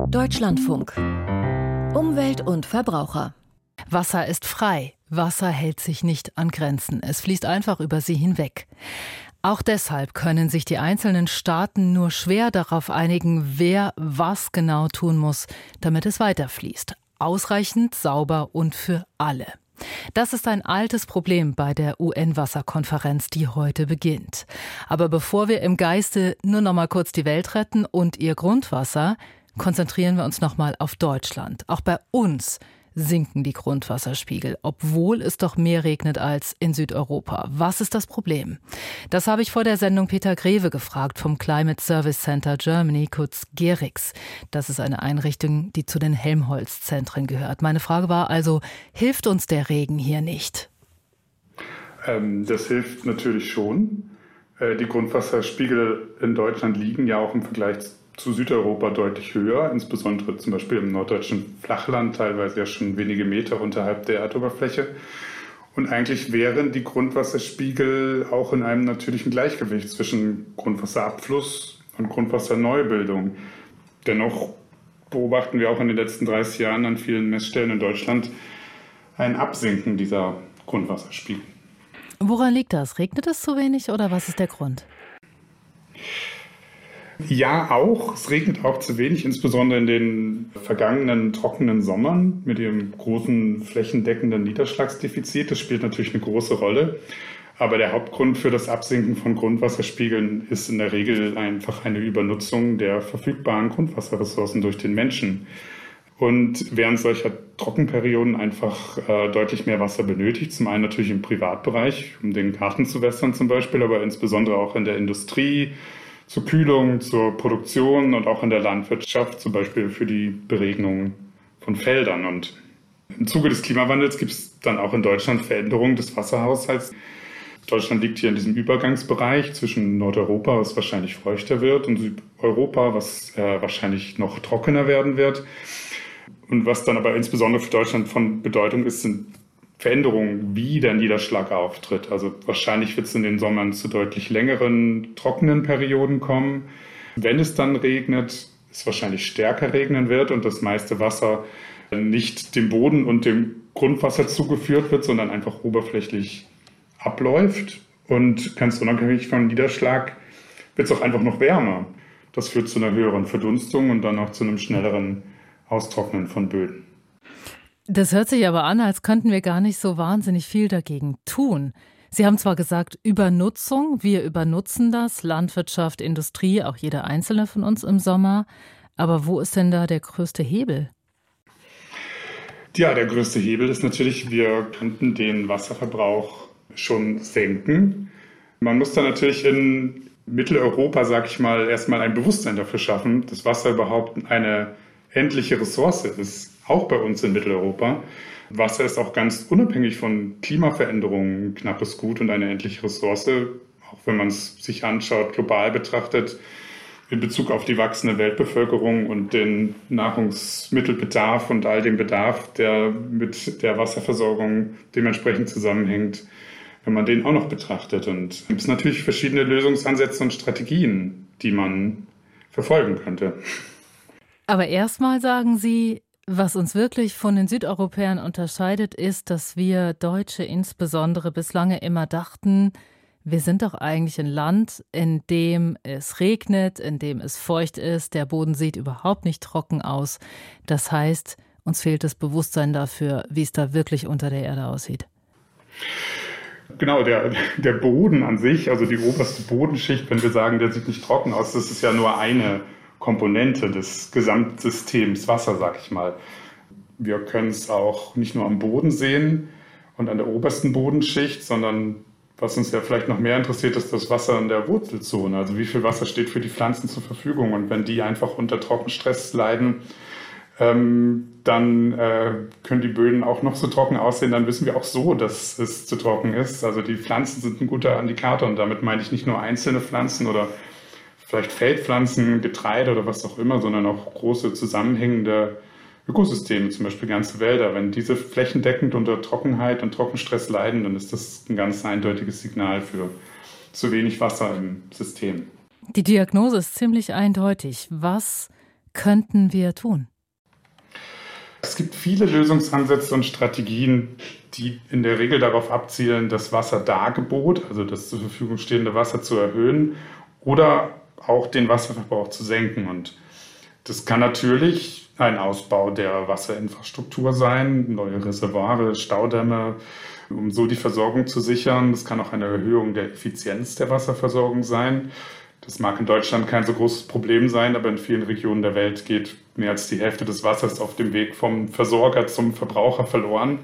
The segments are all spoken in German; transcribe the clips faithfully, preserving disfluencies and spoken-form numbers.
Deutschlandfunk. Umwelt und Verbraucher. Wasser ist frei. Wasser hält sich nicht an Grenzen. Es fließt einfach über sie hinweg. Auch deshalb können sich die einzelnen Staaten nur schwer darauf einigen, wer was genau tun muss, damit es weiterfließt. Ausreichend, sauber und für alle. Das ist ein altes Problem bei der U N-Wasserkonferenz, die heute beginnt. Aber bevor wir im Geiste nur noch mal kurz die Welt retten und ihr Grundwasser, konzentrieren wir uns noch mal auf Deutschland. Auch bei uns sinken die Grundwasserspiegel, obwohl es doch mehr regnet als in Südeuropa. Was ist das Problem? Das habe ich vor der Sendung Peter Greve gefragt vom Climate Service Center Germany, kurz GERIX. Das ist eine Einrichtung, die zu den Helmholtz-Zentren gehört. Meine Frage war also, hilft uns der Regen hier nicht? Ähm, das hilft natürlich schon. Äh, die Grundwasserspiegel in Deutschland liegen ja auch im Vergleich zu Südeuropa deutlich höher, insbesondere zum Beispiel im norddeutschen Flachland, teilweise ja schon wenige Meter unterhalb der Erdoberfläche. Und eigentlich wären die Grundwasserspiegel auch in einem natürlichen Gleichgewicht zwischen Grundwasserabfluss und Grundwasserneubildung. Dennoch beobachten wir auch in den letzten dreißig Jahren an vielen Messstellen in Deutschland ein Absinken dieser Grundwasserspiegel. Woran liegt das? Regnet es zu wenig oder was ist der Grund? Ja, auch. Es regnet auch zu wenig, insbesondere in den vergangenen trockenen Sommern mit ihrem großen flächendeckenden Niederschlagsdefizit. Das spielt natürlich eine große Rolle. Aber der Hauptgrund für das Absinken von Grundwasserspiegeln ist in der Regel einfach eine Übernutzung der verfügbaren Grundwasserressourcen durch den Menschen. Und während solcher Trockenperioden einfach äh, deutlich mehr Wasser benötigt, zum einen natürlich im Privatbereich, um den Garten zu wässern zum Beispiel, aber insbesondere auch in der Industrie, zur Kühlung, zur Produktion und auch in der Landwirtschaft, zum Beispiel für die Beregnung von Feldern. Und im Zuge des Klimawandels gibt es dann auch in Deutschland Veränderungen des Wasserhaushalts. Deutschland liegt hier in diesem Übergangsbereich zwischen Nordeuropa, was wahrscheinlich feuchter wird, und Südeuropa, was äh, wahrscheinlich noch trockener werden wird. Und was dann aber insbesondere für Deutschland von Bedeutung ist, sind Veränderungen, wie der Niederschlag auftritt. Also wahrscheinlich wird es in den Sommern zu deutlich längeren, trockenen Perioden kommen. Wenn es dann regnet, es wahrscheinlich stärker regnen wird und das meiste Wasser nicht dem Boden und dem Grundwasser zugeführt wird, sondern einfach oberflächlich abläuft. Und ganz unabhängig vom Niederschlag wird es auch einfach noch wärmer. Das führt zu einer höheren Verdunstung und dann auch zu einem schnelleren Austrocknen von Böden. Das hört sich aber an, als könnten wir gar nicht so wahnsinnig viel dagegen tun. Sie haben zwar gesagt, Übernutzung, wir übernutzen das, Landwirtschaft, Industrie, auch jeder Einzelne von uns im Sommer. Aber wo ist denn da der größte Hebel? Ja, der größte Hebel ist natürlich, wir könnten den Wasserverbrauch schon senken. Man muss da natürlich in Mitteleuropa, sag ich mal, erstmal ein Bewusstsein dafür schaffen, dass Wasser überhaupt eine endliche Ressource ist. Auch bei uns in Mitteleuropa. Wasser ist auch ganz unabhängig von Klimaveränderungen ein knappes Gut und eine endliche Ressource, auch wenn man es sich anschaut, global betrachtet, in Bezug auf die wachsende Weltbevölkerung und den Nahrungsmittelbedarf und all den Bedarf, der mit der Wasserversorgung dementsprechend zusammenhängt, wenn man den auch noch betrachtet. Und es gibt natürlich verschiedene Lösungsansätze und Strategien, die man verfolgen könnte. Aber erstmal sagen Sie, was uns wirklich von den Südeuropäern unterscheidet, ist, dass wir Deutsche insbesondere bislang immer dachten, wir sind doch eigentlich ein Land, in dem es regnet, in dem es feucht ist, der Boden sieht überhaupt nicht trocken aus. Das heißt, uns fehlt das Bewusstsein dafür, wie es da wirklich unter der Erde aussieht. Genau, der, der Boden an sich, also die oberste Bodenschicht, wenn wir sagen, der sieht nicht trocken aus, das ist ja nur eine Komponente des Gesamtsystems Wasser, sag ich mal. Wir können es auch nicht nur am Boden sehen und an der obersten Bodenschicht, sondern was uns ja vielleicht noch mehr interessiert, ist das Wasser in der Wurzelzone. Also wie viel Wasser steht für die Pflanzen zur Verfügung? Und wenn die einfach unter Trockenstress leiden, ähm, dann äh, können die Böden auch noch so trocken aussehen. Dann wissen wir auch so, dass es zu trocken ist. Also die Pflanzen sind ein guter Indikator und damit meine ich nicht nur einzelne Pflanzen oder vielleicht Feldpflanzen, Getreide oder was auch immer, sondern auch große zusammenhängende Ökosysteme, zum Beispiel ganze Wälder. Wenn diese flächendeckend unter Trockenheit und Trockenstress leiden, dann ist das ein ganz eindeutiges Signal für zu wenig Wasser im System. Die Diagnose ist ziemlich eindeutig. Was könnten wir tun? Es gibt viele Lösungsansätze und Strategien, die in der Regel darauf abzielen, das Wasserdargebot, also das zur Verfügung stehende Wasser zu erhöhen oder auch den Wasserverbrauch zu senken. Und das kann natürlich ein Ausbau der Wasserinfrastruktur sein, neue Reservoire, Staudämme, um so die Versorgung zu sichern. Das kann auch eine Erhöhung der Effizienz der Wasserversorgung sein. Das mag in Deutschland kein so großes Problem sein, aber in vielen Regionen der Welt geht mehr als die Hälfte des Wassers auf dem Weg vom Versorger zum Verbraucher verloren.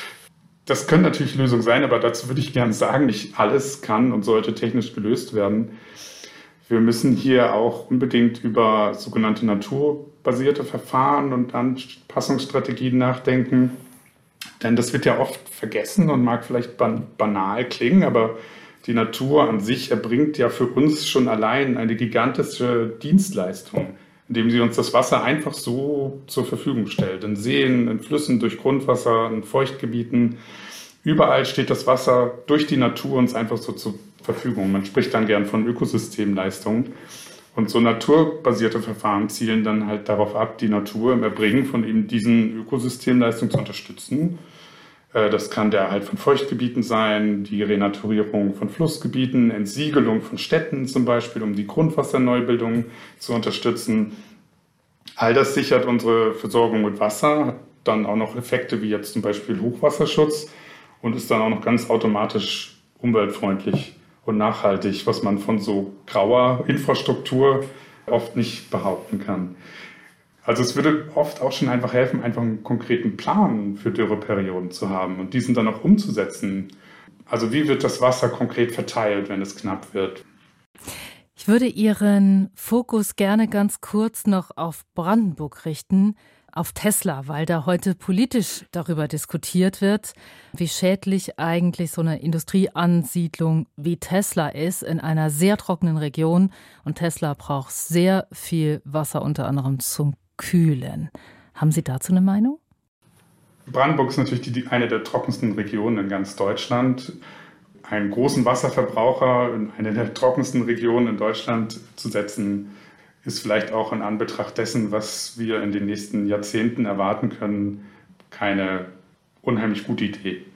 Das können natürlich Lösungen sein, aber dazu würde ich gerne sagen, nicht alles kann und sollte technisch gelöst werden. Wir müssen hier auch unbedingt über sogenannte naturbasierte Verfahren und Anpassungsstrategien nachdenken. Denn das wird ja oft vergessen und mag vielleicht ban- banal klingen, aber die Natur an sich erbringt ja für uns schon allein eine gigantische Dienstleistung, indem sie uns das Wasser einfach so zur Verfügung stellt. In Seen, in Flüssen, durch Grundwasser, in Feuchtgebieten. Überall steht das Wasser durch die Natur uns einfach so zur Verfügung. Man spricht dann gern von Ökosystemleistungen. Und so naturbasierte Verfahren zielen dann halt darauf ab, die Natur im Erbringen von eben diesen Ökosystemleistungen zu unterstützen. Das kann der Erhalt von Feuchtgebieten sein, die Renaturierung von Flussgebieten, Entsiegelung von Städten zum Beispiel, um die Grundwasserneubildung zu unterstützen. All das sichert unsere Versorgung mit Wasser, hat dann auch noch Effekte wie jetzt zum Beispiel Hochwasserschutz und ist dann auch noch ganz automatisch umweltfreundlich und nachhaltig, was man von so grauer Infrastruktur oft nicht behaupten kann. Also es würde oft auch schon einfach helfen, einfach einen konkreten Plan für Dürreperioden zu haben und diesen dann auch umzusetzen. Also wie wird das Wasser konkret verteilt, wenn es knapp wird? Ich würde Ihren Fokus gerne ganz kurz noch auf Brandenburg richten, auf Tesla, weil da heute politisch darüber diskutiert wird, wie schädlich eigentlich so eine Industrieansiedlung wie Tesla ist in einer sehr trockenen Region. Und Tesla braucht sehr viel Wasser, unter anderem zum Kühlen. Haben Sie dazu eine Meinung? Brandenburg ist natürlich die, eine der trockensten Regionen in ganz Deutschland. Einen großen Wasserverbraucher in eine der trockensten Regionen in Deutschland zu setzen, ist vielleicht auch in Anbetracht dessen, was wir in den nächsten Jahrzehnten erwarten können, keine unheimlich gute Idee.